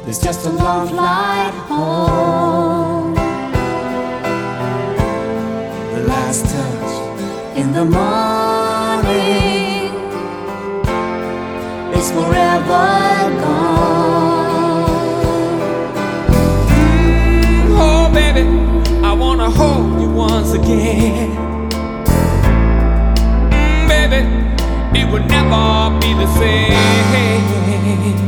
There's just a long flight home. The last touch in the morning is forever gone. Oh baby, I wanna hold you once again. Baby, it would never be the same.